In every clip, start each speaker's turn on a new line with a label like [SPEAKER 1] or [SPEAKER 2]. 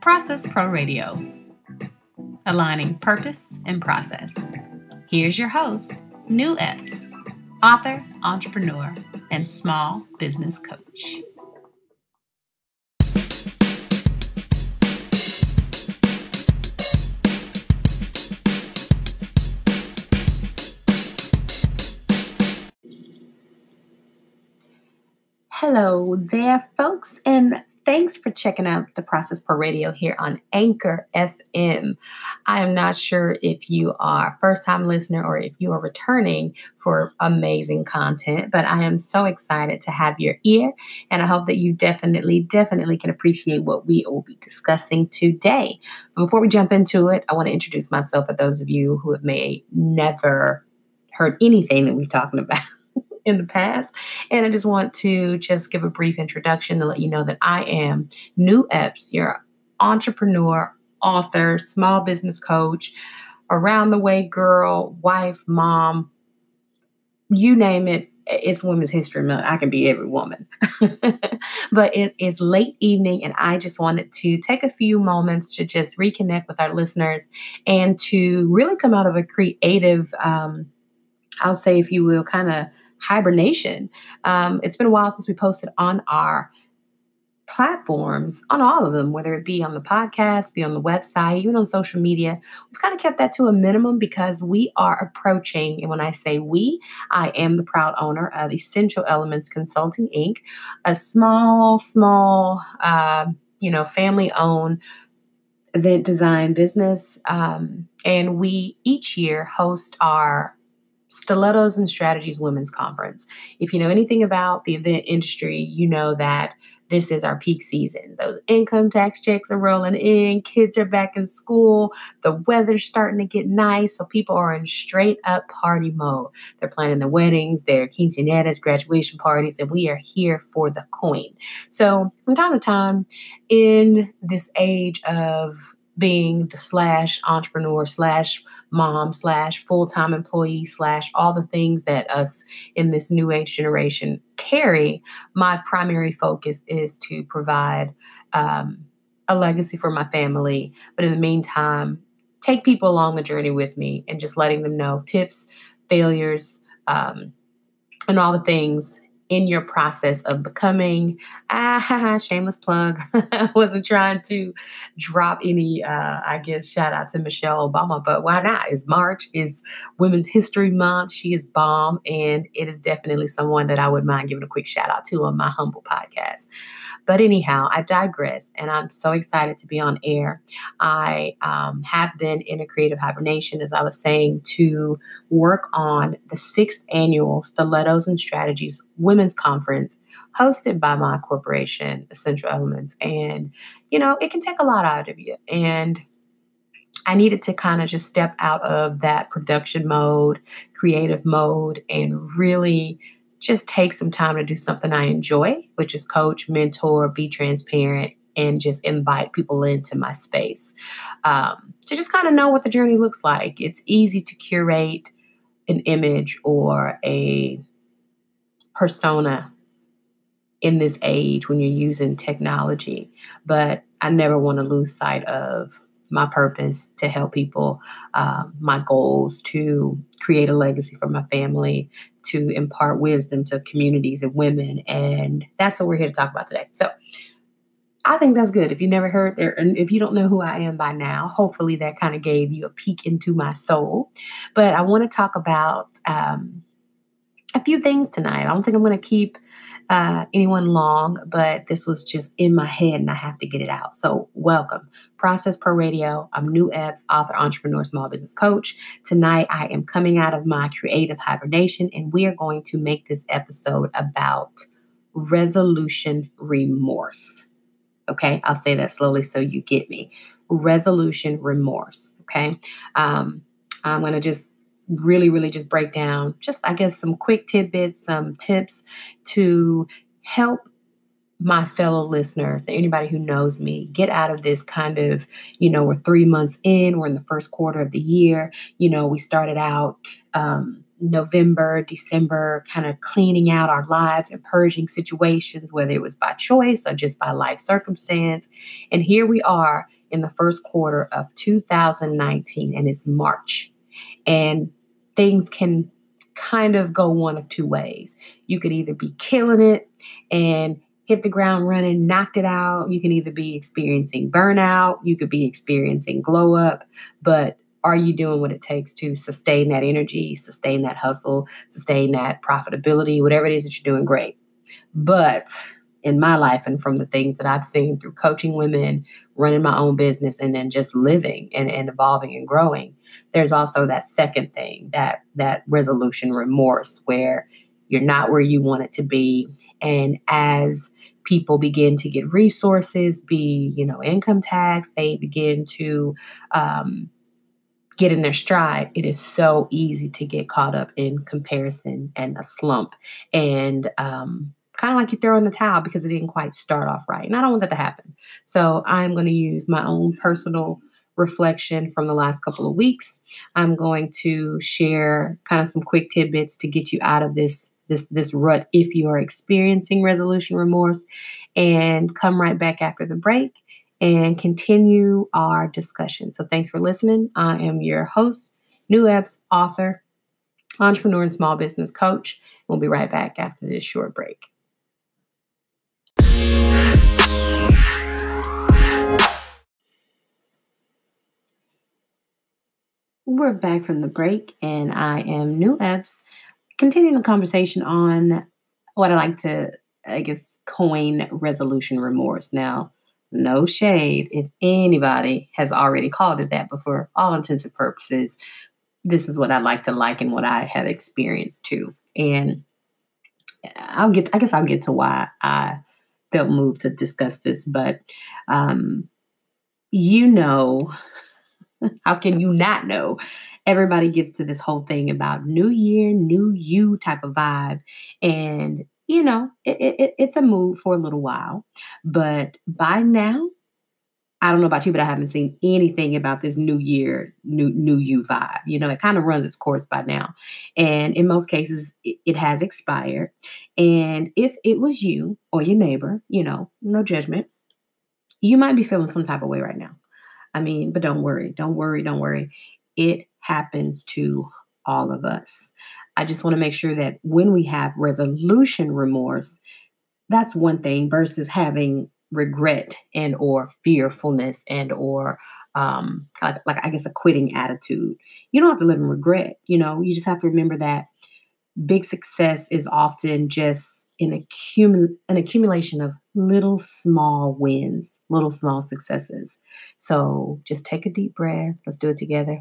[SPEAKER 1] Process Pro Radio, aligning purpose and process. Here's your host, New Epps, author, entrepreneur, and small business coach. Hello there, folks, and thanks for checking out the Process Pro Radio here on Anchor FM. I am not sure if you are a first-time listener or if you are returning for amazing content, but I am so excited to have your ear, and I hope that you definitely can appreciate what we will be discussing today. Before we jump into it, I want to introduce myself for those of you who have may never heard anything that we're talking about in the past. And I just want to give a brief introduction to let you know that I am New Epps, your entrepreneur, author, small business coach, around the way girl, wife, mom, you name it. It's Women's History Month. I can be every woman. But it is late evening, and I just wanted to take a few moments to just reconnect with our listeners and to really come out of a creative, I'll say, if you will, kind of hibernation. It's been a while since we posted on our platforms, on all of them, whether it be on the podcast, be on the website, even on social media. We've kind of kept that to a minimum because we are approaching, and when I say we, I am the proud owner of Essential Elements Consulting, Inc., a small, family-owned event design business. And we each year host our Stilettos and Strategies Women's Conference. If you know anything about the event industry, you know that this is our peak season. Those income tax checks are rolling in, kids are back in school, the weather's starting to get nice, so people are in straight up party mode. They're planning their weddings, their quinceañeras, graduation parties, and we are here for the coin. So from time to time, in this age of being the / entrepreneur / mom / full-time employee / all the things that us in this new age generation carry, my primary focus is to provide a legacy for my family. But in the meantime, take people along the journey with me and just letting them know tips, failures, and all the things in your process of becoming, shameless plug. I wasn't trying to drop any, shout out to Michelle Obama, but why not? It's March, is Women's History Month. She is bomb, and it is definitely someone that I would mind giving a quick shout out to on my humble podcast. But anyhow, I digress, and I'm so excited to be on air. I have been in a creative hibernation, as I was saying, to work on the 6th annual Stilettos and Strategies Women's Conference hosted by my corporation, Essential Elements. And, it can take a lot out of you. And I needed to kind of just step out of that production mode, creative mode, and really just take some time to do something I enjoy, which is coach, mentor, be transparent, and just invite people into my space to just kind of know what the journey looks like. It's easy to curate an image or a persona in this age when you're using technology, but I never want to lose sight of my purpose to help people, my goals to create a legacy for my family, to impart wisdom to communities and women. And that's what we're here to talk about today. So I think that's good. If you never heard there, and if you don't know who I am by now, hopefully that kind of gave you a peek into my soul. But I want to talk about a few things tonight. I don't think I'm going to keep anyone long, but this was just in my head and I have to get it out. So welcome. Process Pro Radio. I'm New Epps, author, entrepreneur, small business coach. Tonight, I am coming out of my creative hibernation, and we are going to make this episode about resolution remorse. Okay, I'll say that slowly so you get me. Resolution remorse. Okay, I'm going to just really just break down some quick tidbits, some tips to help my fellow listeners, anybody who knows me, get out of this kind of, we're 3 months in, we're in the first quarter of the year. We started out November, December, kind of cleaning out our lives and purging situations, whether it was by choice or just by life circumstance. And here we are in the first quarter of 2019, and it's March. And things can kind of go one of two ways. You could either be killing it and hit the ground running, knocked it out. You can either be experiencing burnout, you could be experiencing glow up, but are you doing what it takes to sustain that energy, sustain that hustle, sustain that profitability, whatever it is that you're doing? Great. But in my life and from the things that I've seen through coaching women, running my own business, and then just living and evolving and growing, there's also that second thing, that resolution remorse where you're not where you want it to be. And as people begin to get resources, income tax, they begin to get in their stride, it is so easy to get caught up in comparison and a slump. And kind of like you throw in the towel because it didn't quite start off right. And I don't want that to happen. So I'm going to use my own personal reflection from the last couple of weeks. I'm going to share kind of some quick tidbits to get you out of this rut if you are experiencing resolution remorse, and come right back after the break and continue our discussion. So thanks for listening. I am your host, New Epps, author, entrepreneur, and small business coach. We'll be right back after this short break. We're back from the break, and I am New Epps, continuing the conversation on what I like to, coin resolution remorse. Now, no shade if anybody has already called it that, but for all intents and purposes, this is what I like to liken what I have experienced too. And I'll get to why I felt moved to discuss this, but you know, how can you not know? Everybody gets to this whole thing about new year, new you type of vibe. And, it's a mood for a little while. But by now, I don't know about you, but I haven't seen anything about this new year, new you vibe. It kind of runs its course by now. And in most cases, it has expired. And if it was you or your neighbor, no judgment, you might be feeling some type of way right now. But don't worry, don't worry, don't worry. It happens to all of us. I just want to make sure that when we have resolution remorse, that's one thing versus having regret and or fearfulness and or a quitting attitude. You don't have to live in regret. You just have to remember that big success is often just an accumulation of little small wins, little small successes. So just take a deep breath. Let's do it together.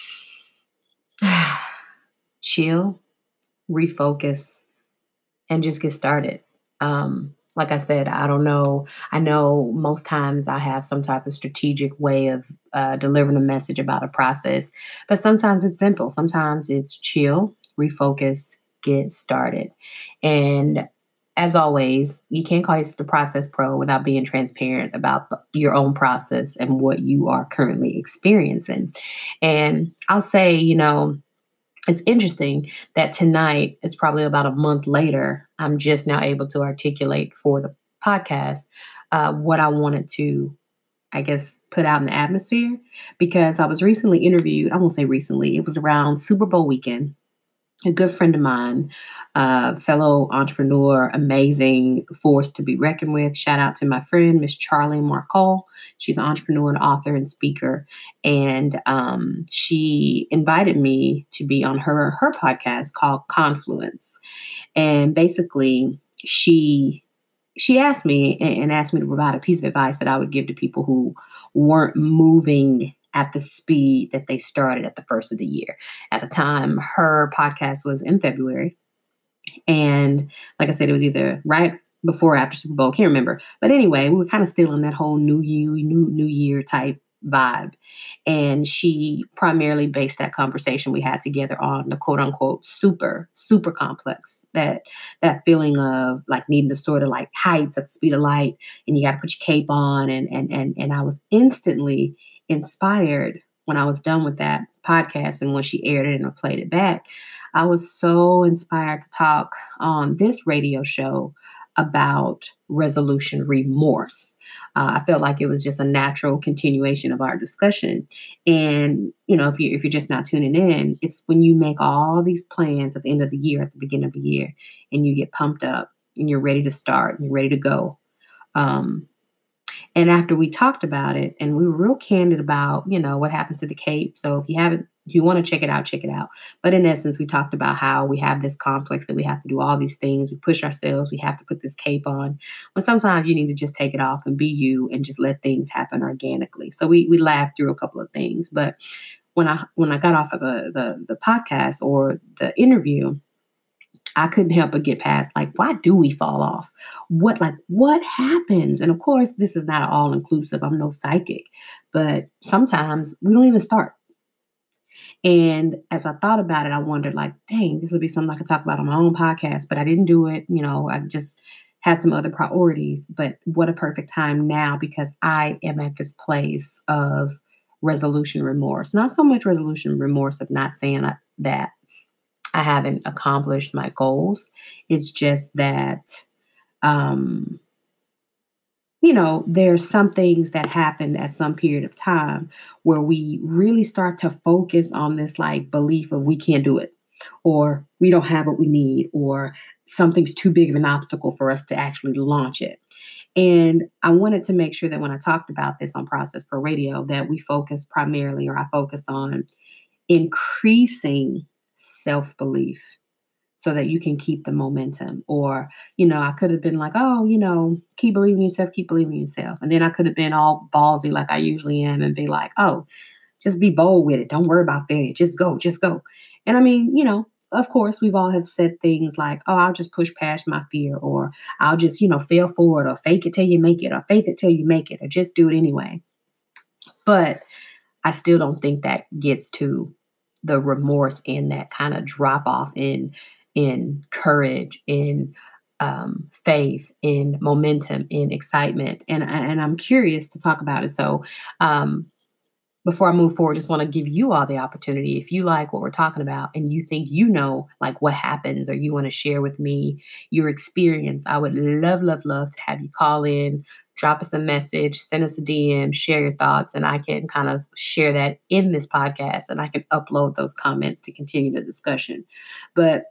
[SPEAKER 1] Chill, refocus, and just get started. Like I said, I don't know. I know most times I have some type of strategic way of delivering a message about a process, but sometimes it's simple. Sometimes it's chill, refocus, get started. And as always, you can't call yourself the process pro without being transparent about your own process and what you are currently experiencing. And I'll say, it's interesting that tonight, it's probably about a month later, I'm just now able to articulate for the podcast what I wanted to, put out in the atmosphere, because I was recently interviewed. I won't say recently, it was around Super Bowl weekend. A good friend of mine, fellow entrepreneur, amazing force to be reckoned with. Shout out to my friend, Miss Charlie Marcol. She's an entrepreneur and author and speaker. And she invited me to be on her podcast called Confluence. And basically, she asked me and asked me to provide a piece of advice that I would give to people who weren't moving at the speed that they started at the first of the year. At the time, her podcast was in February. And like I said, it was either right before or after Super Bowl. Can't remember. But anyway, we were kind of still in that whole new year type vibe. And she primarily based that conversation we had together on the quote unquote super complex, that feeling of like needing to sort of like heights at the speed of light, and you got to put your cape on. And I was instantly inspired when I was done with that podcast, and when she aired it and I played it back. I was so inspired to talk on this radio show about resolution remorse. I felt like it was just a natural continuation of our discussion. And if you're just not tuning in, it's when you make all these plans at the end of the year, at the beginning of the year, and you get pumped up and you're ready to start and you're ready to go. Um, and after we talked about it, and we were real candid about, what happens to the Cape. So if you want to check it out, check it out. But in essence, we talked about how we have this complex that we have to do all these things. We push ourselves. We have to put this cape on. But sometimes you need to just take it off and be you and just let things happen organically. So we laughed through a couple of things. But when I got off of the podcast or the interview, I couldn't help but get past, like, why do we fall off? What happens? And of course, this is not all inclusive. I'm no psychic, but sometimes we don't even start. And as I thought about it, I wondered, like, dang, this would be something I could talk about on my own podcast, but I didn't do it. I just had some other priorities. But what a perfect time now, because I am at this place of resolution remorse. Not so much resolution remorse of not saying that I haven't accomplished my goals. It's just that, um, there's some things that happen at some period of time where we really start to focus on this like belief of we can't do it, or we don't have what we need, or something's too big of an obstacle for us to actually launch it. And I wanted to make sure that when I talked about this on Process Pro Radio, that we focus primarily, or I focused on increasing self belief so that you can keep the momentum. Or, I could have been like, oh, keep believing in yourself, keep believing in yourself. And then I could have been all ballsy like I usually am and be like, oh, just be bold with it. Don't worry about failure. Just go, just go. And I mean, of course, we've all have said things like, oh, I'll just push past my fear, or I'll just, fail forward, or fake it till you make it, or faith it till you make it, or just do it anyway. But I still don't think that gets to the remorse and that kind of drop off in courage, in faith, in momentum, in excitement. And I'm curious to talk about it. So um, before I move forward, just want to give you all the opportunity. If you like what we're talking about and you think like what happens, or you want to share with me your experience, I would love, love, love to have you call in, drop us a message, send us a DM, share your thoughts, and I can kind of share that in this podcast, and I can upload those comments to continue the discussion. But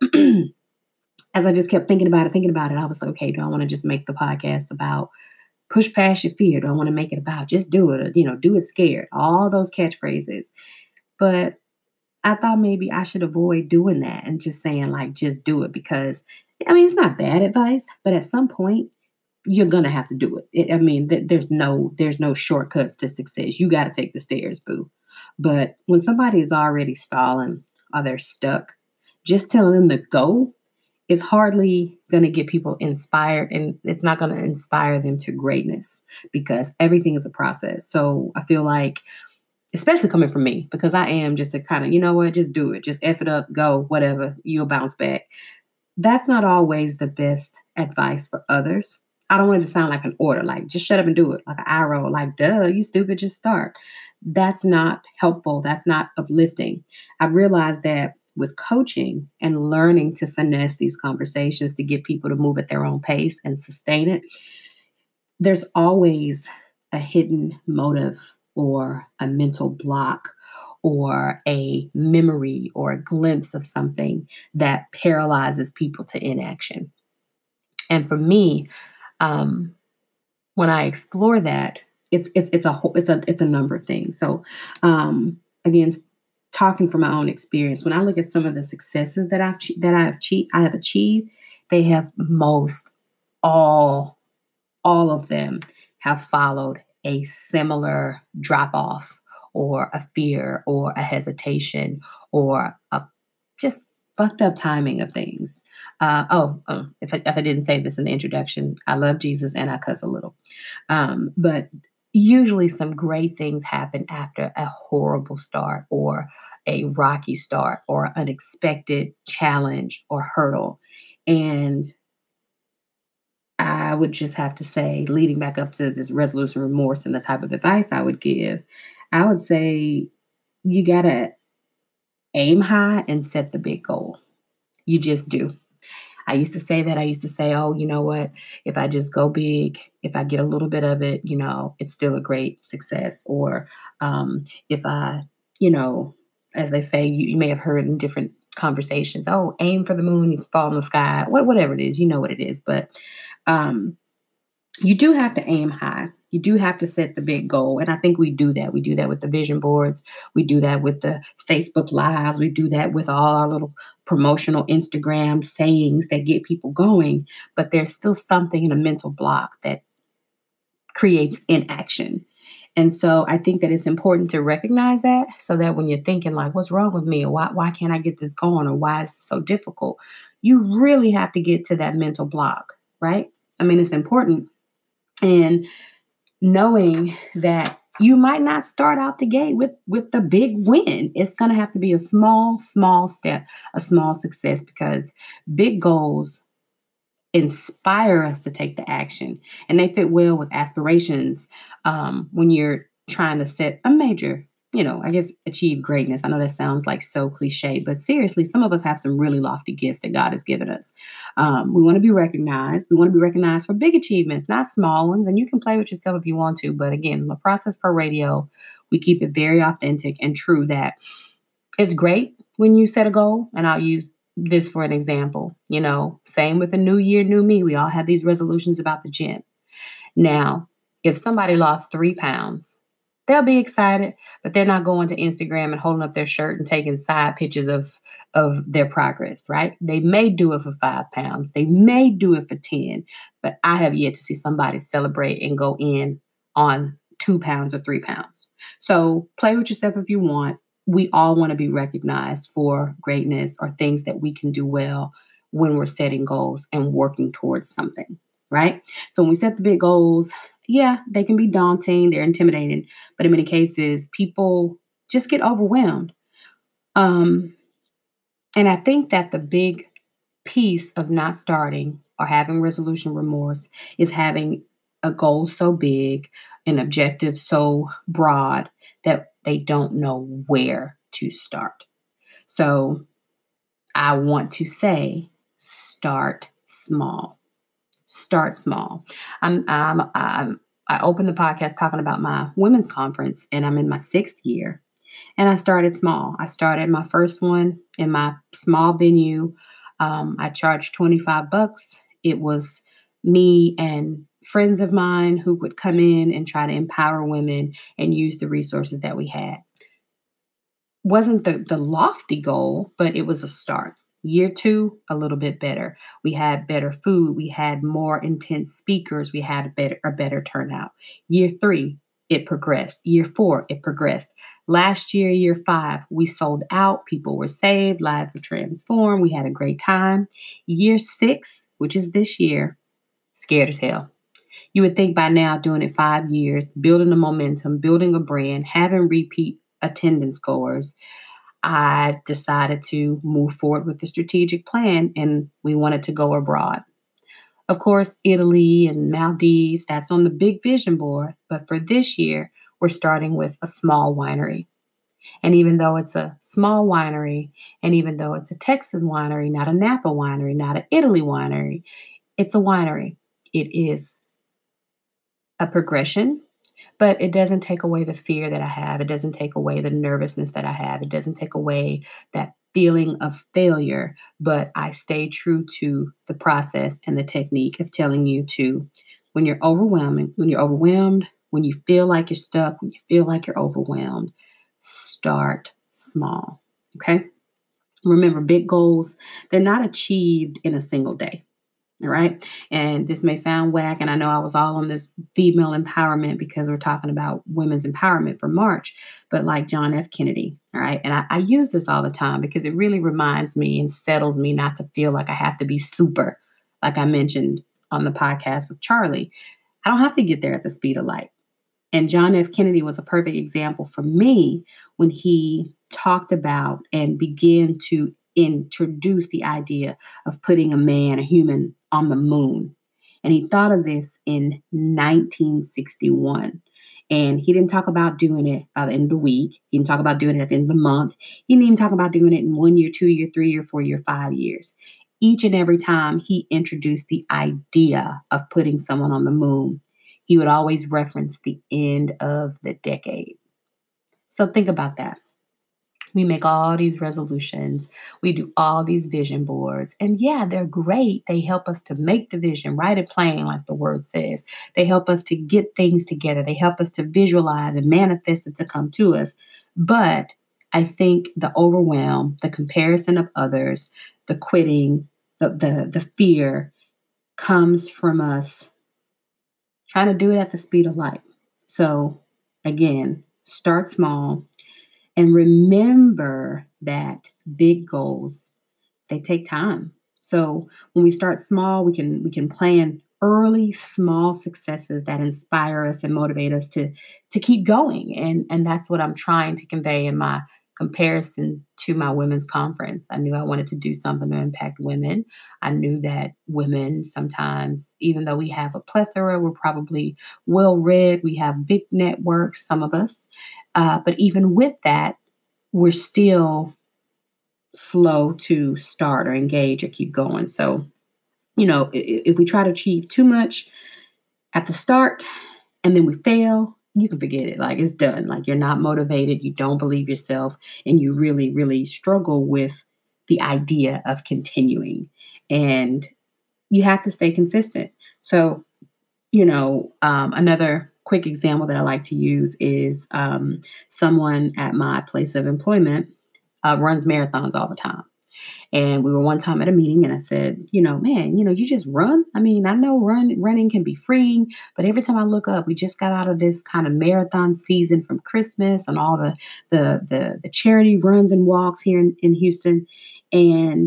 [SPEAKER 1] as I just kept thinking about it, I was like, okay, do I want to just make the podcast about push past your fear? Do I want to make it about just do it, or, do it scared? All those catchphrases. But I thought maybe I should avoid doing that and just saying, like, just do it, because I mean, it's not bad advice, but at some point you're going to have to do it. I mean, there's no shortcuts to success. You got to take the stairs, boo. But when somebody is already stalling or they're stuck, just telling them to go is hardly going to get people inspired, and it's not going to inspire them to greatness, because everything is a process. So I feel like, especially coming from me, because I am just a kind of, just do it, just F it up, go, whatever, you'll bounce back. That's not always the best advice for others. I don't want it to sound like an order, like just shut up and do it, like an arrow, like, duh, you stupid, just start. That's not helpful. That's not uplifting. I've realized that with coaching and learning to finesse these conversations to get people to move at their own pace and sustain it, there's always a hidden motive, or a mental block, or a memory, or a glimpse of something that paralyzes people to inaction. And for me, um, when I explore that, it's a number of things. So again, talking from my own experience, when I look at some of the successes I have achieved, they have all of them have followed a similar drop off, or a fear, or a hesitation, or a just fucked up timing of things. If I didn't say this in the introduction, I love Jesus and I cuss a little. But usually some great things happen after a horrible start, or a rocky start, or unexpected challenge or hurdle. And I would just have to say, leading back up to this resolution remorse and the type of advice I would give, I would say you got to aim high and set the big goal. You just do. I used to say that. I used to say, oh, you know what? If I just go big, if I get a little bit of it, it's still a great success. Or if I, you know, as they say, you may have heard in different conversations, oh, aim for the moon, you fall in the sky, whatever it is, you know what it is. But um, you do have to aim high. You do have to set the big goal. And I think we do that. We do that with the vision boards. We do that with the Facebook Lives. We do that with all our little promotional Instagram sayings that get people going. But there's still something in a mental block that creates inaction. And so I think that it's important to recognize that so that when you're thinking like, what's wrong with me? Or why can't I get this going? Or why is it so difficult? You really have to get to that mental block, right? I mean, it's important. And knowing that you might not start out the gate with the big win. It's going to have to be a small step, a small success, because big goals inspire us to take the action, and they fit well with aspirations. When you're trying to set a major, I guess, achieve greatness. I know that sounds like so cliche, but seriously, some of us have some really lofty gifts that God has given us. We want to be recognized. We want to be recognized for big achievements, not small ones. And you can play with yourself if you want to, but again, La Process Pro Radio, we keep it very authentic and true. That it's great when you set a goal, and I'll use this for an example. Same with the new year, new me. We all have these resolutions about the gym. Now, if somebody lost 3 pounds, they'll be excited, but they're not going to Instagram and holding up their shirt and taking side pictures of their progress, right? They may do it for 5 pounds. They may do it for 10, but I have yet to see somebody celebrate and go in on 2 pounds or 3 pounds. So play with yourself if you want. We all want to be recognized for greatness or things that we can do well when we're setting goals and working towards something, right? So when we set the big goals, yeah, they can be daunting, they're intimidating, but in many cases, people just get overwhelmed. Um, and I think that the big piece of not starting or having resolution remorse is having a goal so big, an objective so broad that they don't know where to start. So I want to say, start small. Start small. I opened the podcast talking about my women's conference, and I'm in my 6th year. And I started small. I started my first one in my small venue. I charged $25. It was me and friends of mine who would come in and try to empower women and use the resources that we had. Wasn't the lofty goal, but it was a start. Year 2, a little bit better. We had better food. We had more intense speakers. We had a better turnout. Year 3, it progressed. Year 4, it progressed. Last year, year 5, we sold out. People were saved. Lives were transformed. We had a great time. Year 6, which is this year, scared as hell. You would think by now, doing it 5 years, building the momentum, building a brand, having repeat attendance goers, I decided to move forward with the strategic plan, and we wanted to go abroad. Of course, Italy and Maldives, that's on the big vision board. But for this year, we're starting with a small winery. And even though it's a small winery, and even though it's a Texas winery, not a Napa winery, not an Italy winery, it's a winery. It is a progression, but it doesn't take away the fear that I have. It doesn't take away the nervousness that I have. It doesn't take away that feeling of failure, but I stay true to the process and the technique of telling you to, when you're overwhelmed, when you feel like you're stuck, when you feel like you're overwhelmed, start small. Okay. Remember, big goals, they're not achieved in a single day. All right. And this may sound whack. And I know I was all on this female empowerment because we're talking about women's empowerment for March, but like John F. Kennedy. All right. And I use this all the time because it really reminds me and settles me not to feel like I have to be super, like I mentioned on the podcast with Charlie. I don't have to get there at the speed of light. And John F. Kennedy was a perfect example for me when he talked about and began to introduce the idea of putting a human, on the moon. And he thought of this in 1961. And he didn't talk about doing it by the end of the week. He didn't talk about doing it at the end of the month. He didn't even talk about doing it in 1 year, 2 year, 3 year, 4 year, 5 years. Each and every time he introduced the idea of putting someone on the moon, he would always reference the end of the decade. So think about that. We make all these resolutions. We do all these vision boards. And yeah, they're great. They help us to make the vision, write it plain, like the word says. They help us to get things together. They help us to visualize and manifest it to come to us. But I think the overwhelm, the comparison of others, the quitting, the fear comes from us trying to do it at the speed of light. So again, start small and remember that big goals, they take time. So when we start small, we can plan early small successes that inspire us and motivate us to keep going. And that's what I'm trying to convey in my comparison to my women's conference. I knew I wanted to do something to impact women. I knew that women sometimes, even though we have a plethora, we're probably well read, we have big networks, some of us. But even with that, we're still slow to start or engage or keep going. So, if we try to achieve too much at the start and then we fail, you can forget it. Like it's done. Like you're not motivated, you don't believe yourself, and you really, really struggle with the idea of continuing. And you have to stay consistent. So, another quick example that I like to use is someone at my place of employment runs marathons all the time. And we were one time at a meeting and I said, man, you just run. I mean, I know running can be freeing, but every time I look up, we just got out of this kind of marathon season from Christmas and all the charity runs and walks here in Houston. And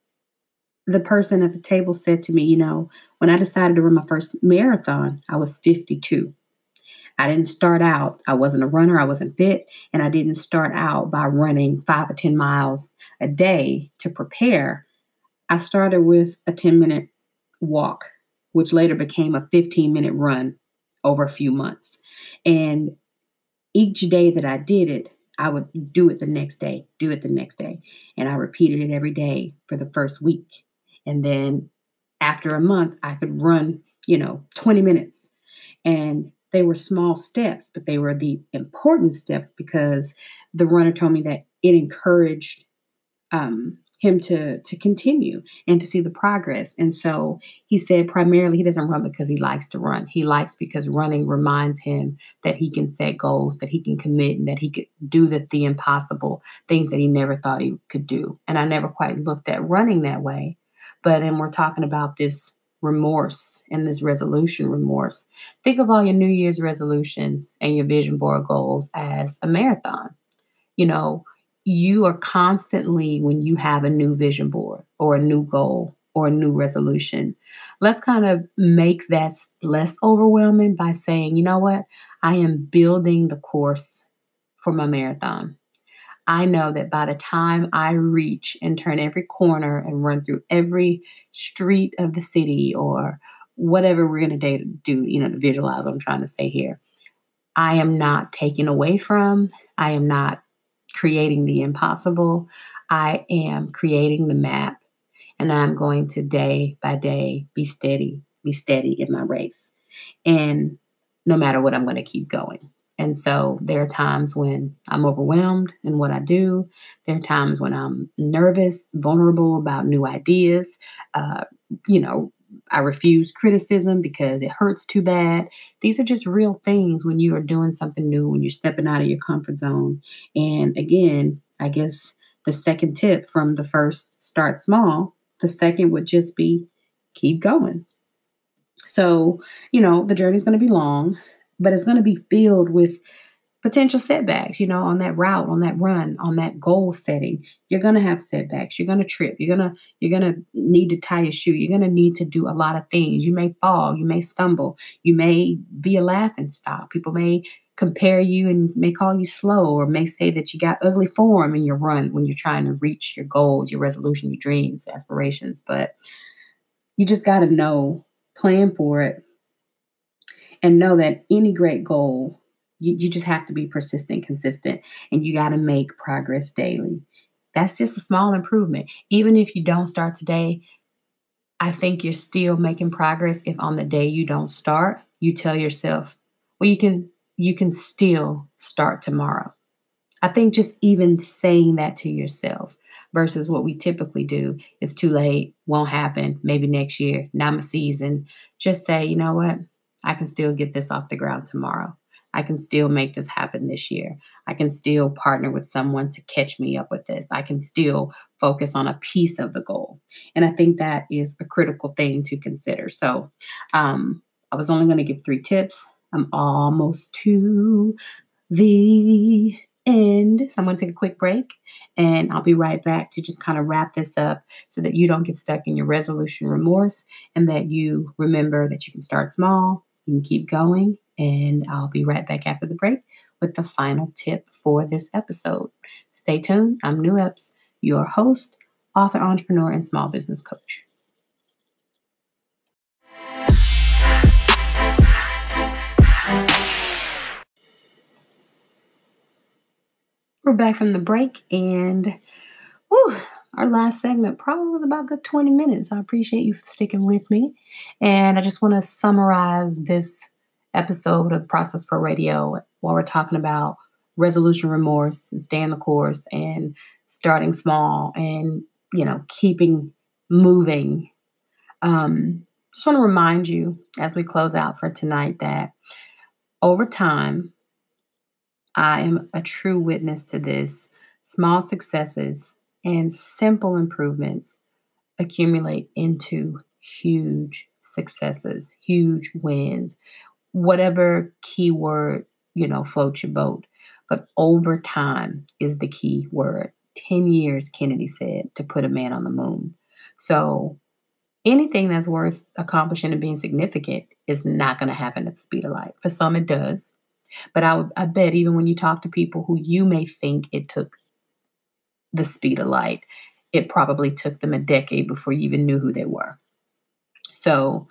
[SPEAKER 1] the person at the table said to me, when I decided to run my first marathon, I was 52. I didn't start out, I wasn't a runner, I wasn't fit, and I didn't start out by running 5 or 10 miles a day to prepare. I started with a 10-minute walk, which later became a 15-minute run over a few months. And each day that I did it, I would do it the next day, do it the next day. And I repeated it every day for the first week. And then after a month, I could run, 20 minutes. And they were small steps, but they were the important steps because the runner told me that it encouraged him to continue and to see the progress. And so he said primarily he doesn't run because he likes to run. He likes because running reminds him that he can set goals, that he can commit, and that he could do the impossible things that he never thought he could do. And I never quite looked at running that way. But and we're talking about this remorse and this resolution remorse. Think of all your New Year's resolutions and your vision board goals as a marathon. You know, you are constantly, when you have a new vision board or a new goal or a new resolution, let's kind of make that less overwhelming by saying, you know what, I am building the course for my marathon. I know that by the time I reach and turn every corner and run through every street of the city or whatever we're going to do, to visualize what I'm trying to say here, I am not taken away from, I am not creating the impossible. I am creating the map and I'm going to day by day be steady in my race. And no matter what, I'm going to keep going. And so there are times when I'm overwhelmed in what I do. There are times when I'm nervous, vulnerable about new ideas. Uh, you know, I refuse criticism because it hurts too bad. These are just real things when you are doing something new, when you're stepping out of your comfort zone. And again, I guess the second tip from the first, start small. The second would just be keep going. So, the journey's going to be long, but it's going to be filled with potential setbacks, on that route, on that run, on that goal setting. You're going to have setbacks. You're going to trip. You're going to need to tie your shoe. You're going to need to do a lot of things. You may fall, you may stumble, you may be a laughing stock. People may compare you and may call you slow or may say that you got ugly form in your run when you're trying to reach your goals, your resolution, your dreams, aspirations. But you just got to know, plan for it, and know that any great goal You just have to be persistent, consistent, and you got to make progress daily. That's just a small improvement. Even if you don't start today, I think you're still making progress if on the day you don't start, you tell yourself, well, you can still start tomorrow. I think just even saying that to yourself versus what we typically do, it's too late, won't happen, maybe next year, not my season. Just say, you know what? I can still get this off the ground tomorrow. I can still make this happen this year. I can still partner with someone to catch me up with this. I can still focus on a piece of the goal. And I think that is a critical thing to consider. So I was only going to give 3 tips. I'm almost to the end. So I'm going to take a quick break and I'll be right back to just kind of wrap this up so that you don't get stuck in your resolution remorse and that you remember that you can start small, you can keep going. And I'll be right back after the break with the final tip for this episode. Stay tuned. I'm New Epps, your host, author, entrepreneur, and small business coach. We're back from the break, and whew, our last segment probably was about a good 20 minutes. I appreciate you for sticking with me. And I just want to summarize this episode of Process Pro Radio while we're talking about resolution remorse and staying the course and starting small and, keeping moving. Just want to remind you as we close out for tonight that over time, I am a true witness to this. Small successes and simple improvements accumulate into huge successes, huge wins, whatever keyword, floats your boat. But over time is the key word. 10 years, Kennedy said, to put a man on the moon. So anything that's worth accomplishing and being significant is not going to happen at the speed of light. For some, it does. But I bet even when you talk to people who you may think it took the speed of light, it probably took them a decade before you even knew who they were. So,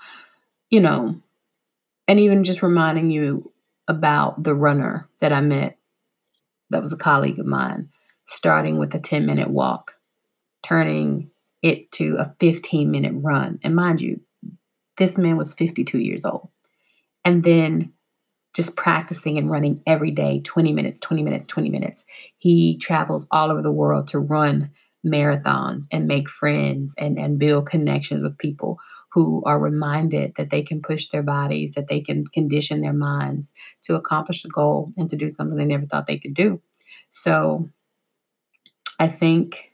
[SPEAKER 1] and even just reminding you about the runner that I met, that was a colleague of mine, starting with a 10-minute walk, turning it to a 15-minute run. And mind you, this man was 52 years old. And then just practicing and running every day, 20 minutes, 20 minutes, 20 minutes. He travels all over the world to run marathons and make friends and build connections with people who are reminded that they can push their bodies, that they can condition their minds to accomplish a goal and to do something they never thought they could do. So I think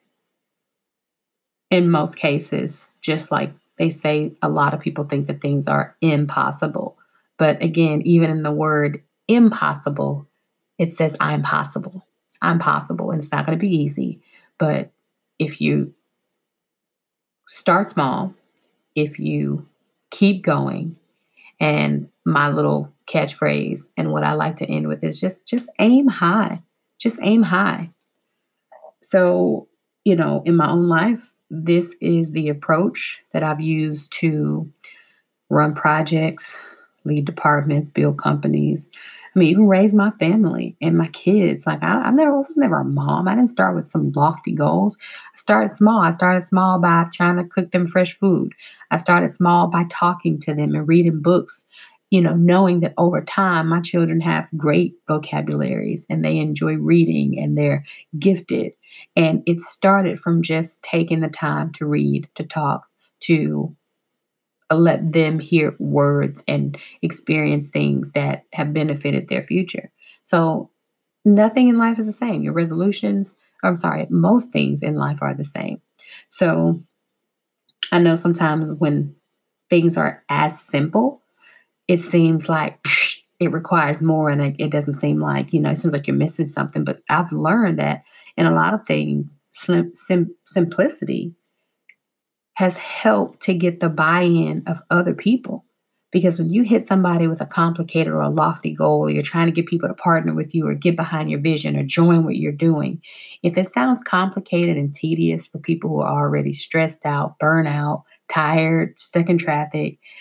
[SPEAKER 1] in most cases, just like they say, a lot of people think that things are impossible. But again, even in the word impossible, it says I'm possible. I'm possible. And it's not going to be easy. But if you start small, if you keep going, and my little catchphrase and what I like to end with is just aim high. Just aim high. So, in my own life, this is the approach that I've used to run projects, lead departments, build companies. I mean, even raise my family and my kids. Like I was never a mom. I didn't start with some lofty goals. I started small. I started small by trying to cook them fresh food. I started small by talking to them and reading books, knowing that over time my children have great vocabularies and they enjoy reading and they're gifted. And it started from just taking the time to read, to talk, to let them hear words and experience things that have benefited their future. So nothing in life is the same. Your resolutions, most things in life are the same. So I know sometimes when things are as simple, it seems like it requires more and it doesn't seem like, it seems like you're missing something. But I've learned that in a lot of things, simplicity has helped to get the buy-in of other people. Because when you hit somebody with a complicated or a lofty goal, or you're trying to get people to partner with you or get behind your vision or join what you're doing, if it sounds complicated and tedious for people who are already stressed out, burnt out, tired, stuck in traffic,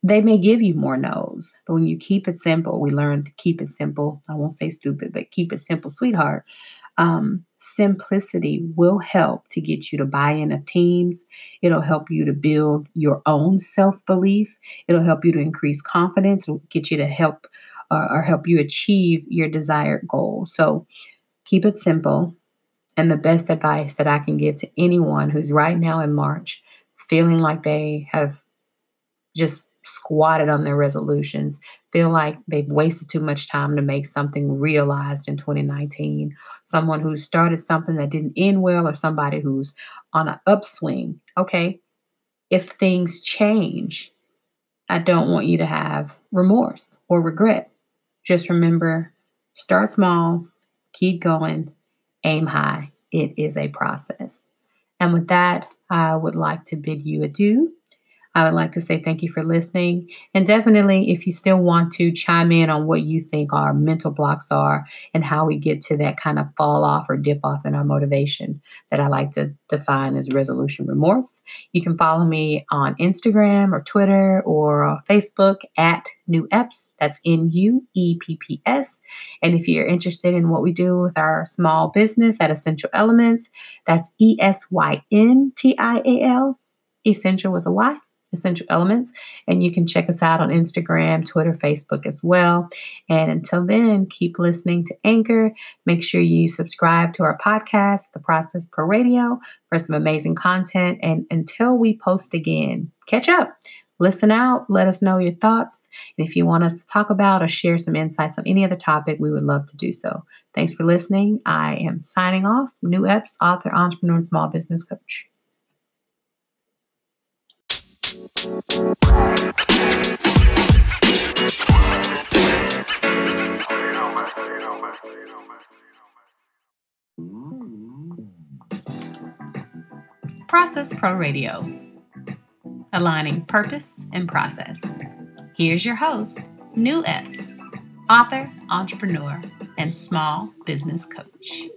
[SPEAKER 1] They may give you more no's, but when you keep it simple, we learn to keep it simple. I won't say stupid, but keep it simple, sweetheart. Simplicity will help to get you to buy in of teams. It'll help you to build your own self belief. It'll help you to increase confidence. It'll get you to help or help you achieve your desired goal. So keep it simple. And the best advice that I can give to anyone who's right now in March feeling like they have just squatted on their resolutions, feel like they've wasted too much time to make something realized in 2019. Someone who started something that didn't end well, or somebody who's on an upswing. Okay, if things change, I don't want you to have remorse or regret. Just remember, start small, keep going, aim high. It is a process. And with that, I would like to bid you adieu. I would like to say thank you for listening. And definitely, if you still want to chime in on what you think our mental blocks are and how we get to that kind of fall off or dip off in our motivation that I like to define as resolution remorse, you can follow me on Instagram or Twitter or Facebook at New Eps. That's NUEPPS. And if you're interested in what we do with our small business at Essential Elements, that's ESYNTIAL, essential with a Y. Essential Elements. And you can check us out on Instagram, Twitter, Facebook as well. And until then, keep listening to Anchor. Make sure you subscribe to our podcast, The Process Pro Radio, for some amazing content. And until we post again, catch up. Listen out. Let us know your thoughts. And if you want us to talk about or share some insights on any other topic, we would love to do so. Thanks for listening. I am signing off. New Eps, author, entrepreneur, and small business coach. Process Pro Radio, aligning purpose and process. Here's your host, New Eps, author, entrepreneur, and small business coach.